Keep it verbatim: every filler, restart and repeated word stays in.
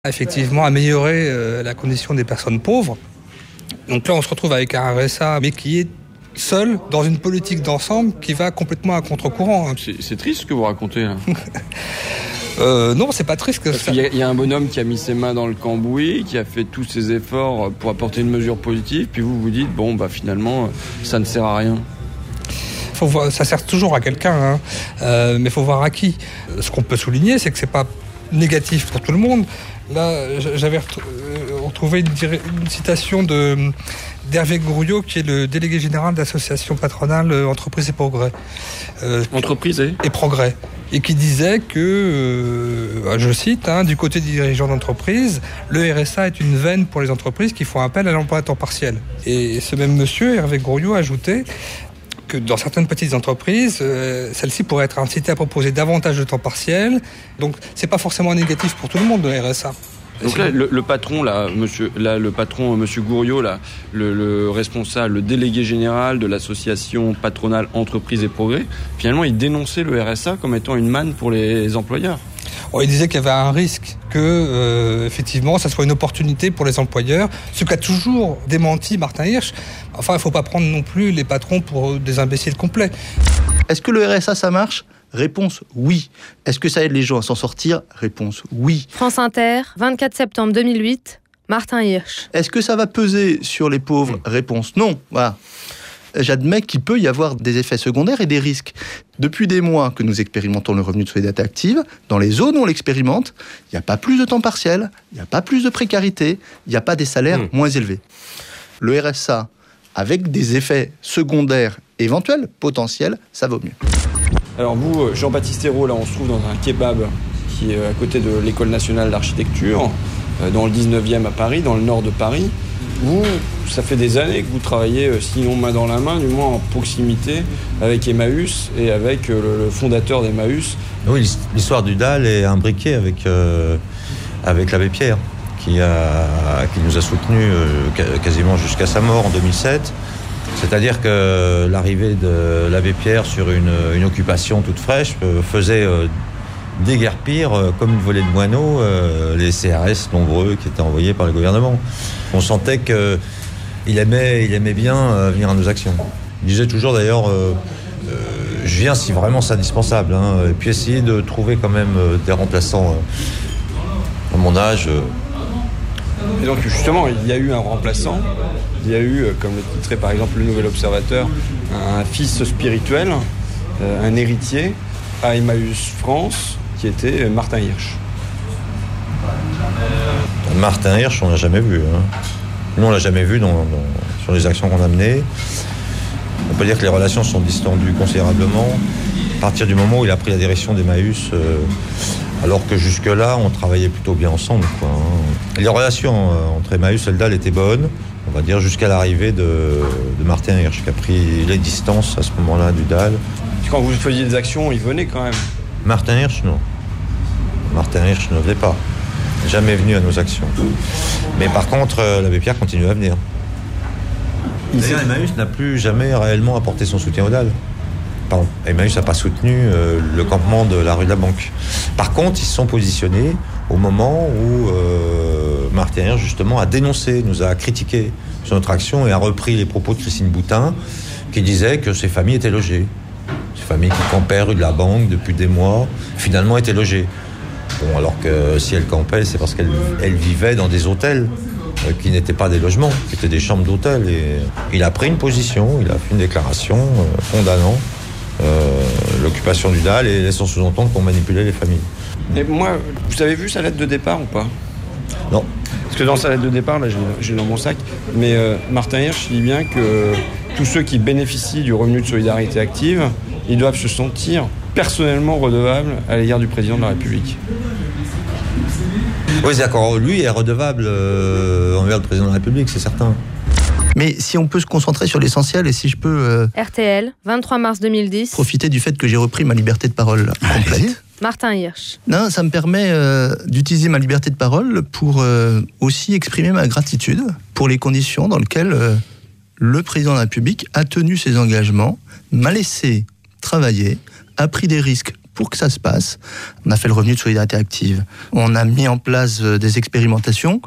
Effectivement, améliorer euh, la condition des personnes pauvres. Donc là, on se retrouve avec un R S A, mais qui est seul dans une politique d'ensemble qui va complètement à contre-courant. Hein. C'est, c'est triste ce que vous racontez, là. euh, non, c'est pas triste. Que Parce ça... qu'il y a, il y a un bonhomme qui a mis ses mains dans le cambouis, qui a fait tous ses efforts pour apporter une mesure positive, puis vous vous dites, bon, bah finalement, ça ne sert à rien. Faut voir, ça sert toujours à quelqu'un, hein. euh, mais il faut voir à qui. Ce qu'on peut souligner, c'est que c'est pas négatif pour tout le monde. Là, j'avais retrouvé une, une citation de, d'Hervé Gouriot, qui est le délégué général de l'association patronale Entreprise et Progrès. Euh, Entreprise et, et Progrès. Et qui disait que, euh, je cite, hein, du côté des dirigeants d'entreprise, le R S A est une veine pour les entreprises qui font appel à l'emploi à temps partiel. Et ce même monsieur, Hervé Gouriot, ajoutait que dans certaines petites entreprises, euh, celles-ci pourraient être incitées à proposer davantage de temps partiel. Donc, c'est pas forcément négatif pour tout le monde, le R S A. Donc là, le, le patron, là, monsieur, là, le patron, monsieur Gouriot, là, le, le responsable, le délégué général de l'association patronale Entreprise et Progrès, finalement, il dénonçait le R S A comme étant une manne pour les employeurs. Oh, il disait qu'il y avait un risque que, euh, effectivement, ça soit une opportunité pour les employeurs, ce qu'a toujours démenti Martin Hirsch. Enfin, il ne faut pas prendre non plus les patrons pour des imbéciles complets. Est-ce que le R S A, ça marche ? Réponse oui. Est-ce que ça aide les gens à s'en sortir ? Réponse oui. France Inter, vingt-quatre septembre deux mille huit, Martin Hirsch. Est-ce que ça va peser sur les pauvres ? Réponse non. Voilà. J'admets qu'il peut y avoir des effets secondaires et des risques. Depuis des mois que nous expérimentons le revenu de solidarité active, dans les zones où on l'expérimente, il n'y a pas plus de temps partiel, il n'y a pas plus de précarité, il n'y a pas des salaires mmh. moins élevés. Le R S A, avec des effets secondaires éventuels, potentiels, ça vaut mieux. Alors vous, Jean-Baptiste Hérault, là on se trouve dans un kebab qui est à côté de l'École nationale d'architecture, dans le dix-neuvième à Paris, dans le nord de Paris. Vous, ça fait des années que vous travaillez, sinon main dans la main, du moins en proximité avec Emmaüs et avec le fondateur d'Emmaüs. Oui, l'histoire du D A L est imbriquée avec, euh, avec l'abbé Pierre, qui, a, qui nous a soutenus euh, quasiment jusqu'à sa mort en deux mille sept. C'est-à-dire que l'arrivée de l'abbé Pierre sur une, une occupation toute fraîche euh, faisait euh, déguerpir, euh, comme une volée de moineaux, euh, les C R S nombreux qui étaient envoyés par le gouvernement. On sentait qu'il aimait, il aimait bien euh, venir à nos actions. Il disait toujours d'ailleurs, euh, euh, je viens si vraiment c'est indispensable, hein, et puis essayer de trouver quand même euh, des remplaçants euh, à mon âge. Euh. Et donc justement, il y a eu un remplaçant. Il y a eu, comme le titrait par exemple le Nouvel Observateur, un fils spirituel, euh, un héritier à Emmaüs France, qui était Martin Hirsch. Martin Hirsch, on l'a jamais vu. Hein. Nous, on l'a jamais vu dans, dans, sur les actions qu'on a menées. On peut dire que les relations sont distendues considérablement à partir du moment où il a pris la direction d'Emmaüs, euh, alors que jusque-là, on travaillait plutôt bien ensemble, quoi, hein. Les relations euh, entre Emmaüs et le D A L étaient bonnes, on va dire jusqu'à l'arrivée de, de Martin Hirsch, qui a pris les distances à ce moment-là du D A L. Quand vous faisiez des actions, il venait quand même. Martin Hirsch, non. Martin Hirsch ne venait pas. Jamais venu à nos actions. Mais par contre, euh, l'abbé Pierre continue à venir. D'ailleurs, Emmaüs n'a plus jamais réellement apporté son soutien au D A L. Pardon, Emmaüs n'a pas soutenu euh, le campement de la rue de la Banque. Par contre, ils se sont positionnés au moment où euh, Martin Hirsch, justement, a dénoncé, nous a critiqué sur notre action et a repris les propos de Christine Boutin, qui disait que ces familles étaient logées. Ces familles qui campaient rue de la Banque depuis des mois, finalement étaient logées. Bon, alors que si elles campaient, c'est parce qu'elles elles vivaient dans des hôtels euh, qui n'étaient pas des logements, qui étaient des chambres d'hôtel. Et il a pris une position, il a fait une déclaration euh, condamnant euh, l'occupation du D A L et laissant sous-entendre qu'on manipulait les familles. Et moi, vous avez vu sa lettre de départ ou pas ? Non. Parce que dans sa lettre de départ, là, j'ai, j'ai dans mon sac, mais euh, Martin Hirsch dit bien que tous ceux qui bénéficient du revenu de solidarité active, ils doivent se sentir personnellement redevables à l'égard du président de la République. Oui, d'accord. Lui est redevable euh, envers le président de la République, c'est certain. Mais si on peut se concentrer sur l'essentiel et si je peux... Euh, R T L, vingt-trois mars deux mille dix. Profiter du fait que j'ai repris ma liberté de parole complète. Allez. Martin Hirsch. Non, ça me permet euh, d'utiliser ma liberté de parole pour euh, aussi exprimer ma gratitude pour les conditions dans lesquelles euh, le président de la République a tenu ses engagements, m'a laissé travailler, a pris des risques pour que ça se passe, on a fait le revenu de solidarité active. On a mis en place des expérimentations